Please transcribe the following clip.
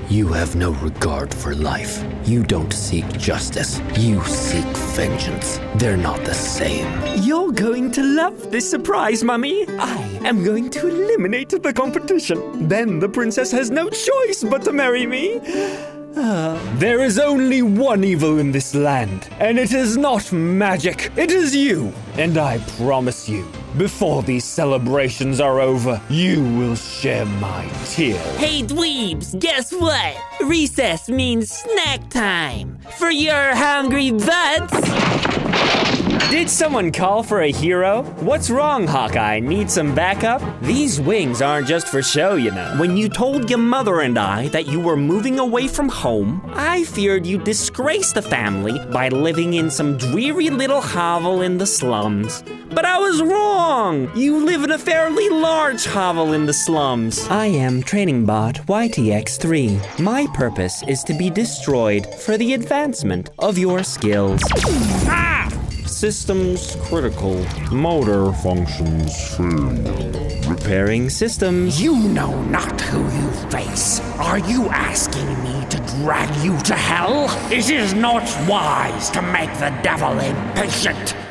You have no regard for life. You don't seek justice. You seek vengeance. They're not the same. You're going to love this surprise, Mummy. I am going to eliminate the competition. Then the princess has no choice but to marry me. There is only one evil in this land, and it is not magic. It is you. And I promise you, before these celebrations are over, you will share my tears. Hey, dweebs, guess what? Recess means snack time for your hungry butts. Did someone call for a hero? What's wrong, Hawkeye? Need some backup? These wings aren't just for show, you know. When you told your mother and I that you were moving away from home, I feared you'd disgrace the family by living in some dreary little hovel in the slums. But I was wrong! You live in a fairly large hovel in the slums. I am Training Bot YTX3. My purpose is to be destroyed for the advancement of your skills. Ah! Systems critical. Motor functions failed. Repairing systems. You know not who you face. Are you asking me to drag you to hell? It is not wise to make the devil impatient.